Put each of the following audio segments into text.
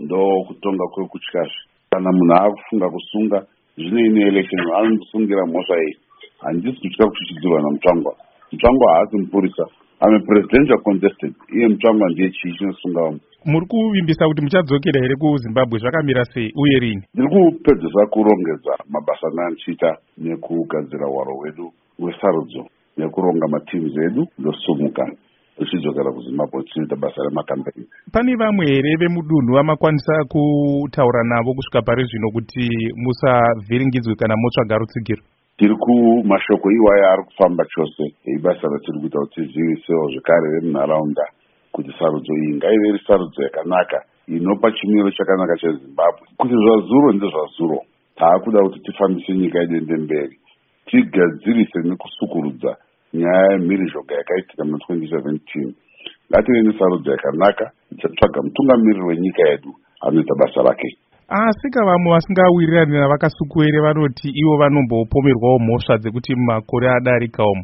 ndo kutonga kwekutyazve. Kana munhu akufunga kusunga zvino ine election anosungira mhosva iyi. Handisi kutya kuchichidzirwa naMutsvangwa. Mutsvangwa haasi mupurisa, ame presidential contestant. Iye Mutsvangwa ndiye chii chinosunga vamwe. Muri kuvimbisa kuti muchadzokera here kuZimbabwe, zvakamira sei uye rini? Ndiri kupedzisa kurongedza mabasa andichiita nekugadzira hwaro hwedu hwesarudzo nekuronga matimu edu ndosumuka tichidzokera kuZimbabwe tichiita basa remakambeni. Pane vamwe here vemudunhu vamakwanisa kutaura navo kusvika pari zvino kuti musavhiringidzwe kana motsvaga rutsigiro? Tiri kumashoko iwaya ari kufamba chose ibasa ratiri kuita kuti tizivisewo zvekare vemunharaunda kuti sarudzo iyi ngaive iri sarudzo yakanaka inopa chimiro chakanaka cheZimbabwe. Kuti zvazuro ndezvazuro, taakuda kuti tifambise nyika yedu mberi, tigadzirise nekusukurudza nyaya yemhirizhonga yakaitika mu2017. Ngative nesarudzo yakanaka, tichatsvaga mutungamiriri wenyika yedu anoita basa rake. Asika vamwe vasingawirirani navakasukuwere vanoti ivo vanombopomerwawo mhosva dzekuti makore adarika umo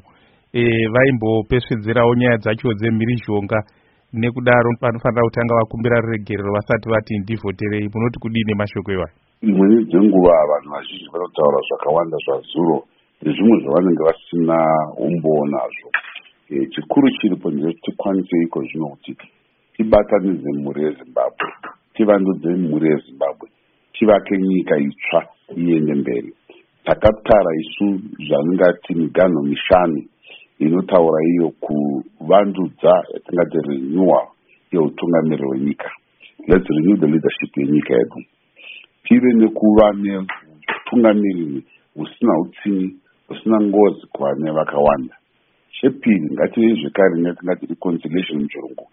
vaimbopesvedzerawo nyaya dzacho dzemhirizhonga. Nekudaro vanofanira kutanga vakumbira ruregerero vasati vati ndivhoterei. Munoti kudini mashoko iwayo? Imweni dzenguva vanhu vazhinji vanotaura zvakawanda zvazuro nezvimwe zvavanenge vasina umbowo nazvo. Chikuru chiripo ndechoti tikwanise iko zvino kuti tibatanidze mhuri yeZimbabwe, tivandudze mhuri yeZimbabwe, tivake nyika itsva iende mberi. Takatara isu zvatingati miganho mishanu inotaura iyo kuvandudza yatingati renewal yeutungamiriri wenyika. Let's renew the leadership yenyika yedu. Tive nekuva neutungamiriri husina utsinyi, husina ngozi kuvane vakawanda. Chepiri, ngative zvekare netingati reconciliation muchirungu,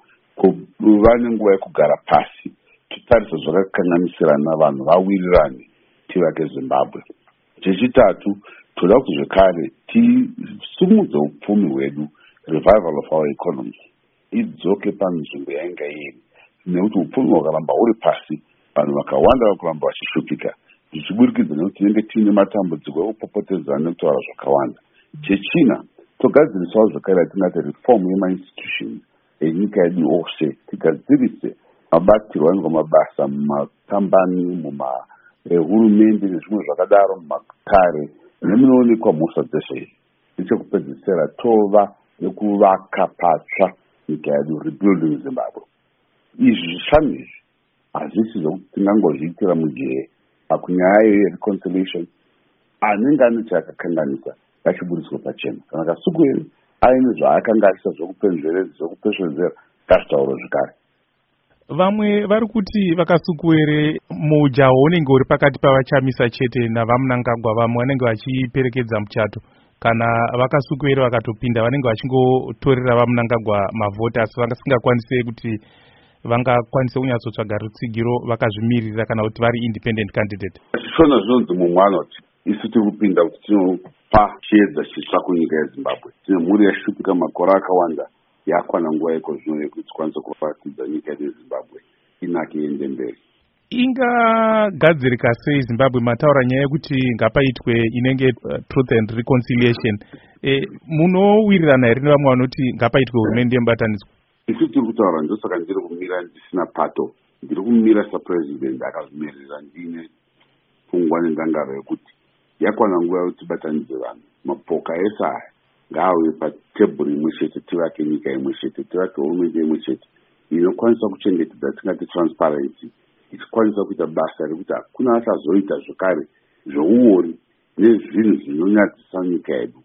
kuva nenguva yekugara pasi titarisa zvakakanganisirana vanhu vawirirane tivake Zimbabwe. Chechitatu, toda kuti zvekare tisumudze upfumi hwedu, revival of our economy, idzoke panzvimbo yainga iri, nekuti upfumi hwakaramba huri pasi, vanhu vakawanda vakuramba vachishupika, zvichiburikidza nekuti tinenge tiine matambudziko ekupopotedzana nekutaura zvakawanda. Chechina, togadzirisawo zvekare yatingati reform yemainstitutions enyika yedu ose, tigadzirise mabatirwo anoitwa mabasa mumakambani, mumahurumende nezvimwe zvakadaro, mumakare nemunoonekwa mhosva dzeshe. Nechekupedzisira tova nekuvaka patsva nyika yedu, rebuilding Zimbabwe. Izvi zvishanu izvi hazvisi zvokuti tingangozviitira mujeye. Pakunyaya yereconciliation anenge ane chaakakanganisa ngachiburiswe pachena. Kana Kasukuwere aine zvaakanganisa zvokupesvedzera ngazvitaurwe zvekare. Vamwe vari kuti vakasukuwere mujaho unenge uri pakati pavachamisa chete navaMnangagwa, vamwe vanenge vachiperekedza muchato. Kana vakasukuwere vakatopinda vanenge vachingotorera vaMnangagwa mavhoti asi vasingakwanise kuti vangakwanise kunyatsotsvaga rutsigiro vakazvimirira kana kuti vari independent candidate. Zvishona zvinonzi mumwe anoti isu tiri kupinda kuti tinopa chiedza chitsva kunyika yeZimbabwe. Tine mhuri yashupika makore akawanda, yakwana nguva iko zvino yekuti tikwanise kuratidza nyika yeZimbabwe inake iende mberi. Ingagadzirika sei Zimbabwe? Mataura nyaya yekuti ngapaitwe inenge truth and reconciliation. Munowirirana here nevamwe vanoti ngapaitwe hurumende yemubatanidzwa? Isu tiri kutaura ndosaka ndiri kumira ndisina pato. Ndiri kumira sapresident akazvimirira ndine pfungwa nendangaro yekuti yakwana nguva yekuti tibatanidze vanhu. Mapoka ese aya ngaauye patebhuri imwe chete, tivake nyika imwe chete, tivake hurumende imwe chete inokwanisa kuchengetedza tingati transparency, ichikwanisa kuita basa rekuti hakuna achazoita zvekare zvouori nezvinhu zvinonyadzisa nyika yedu.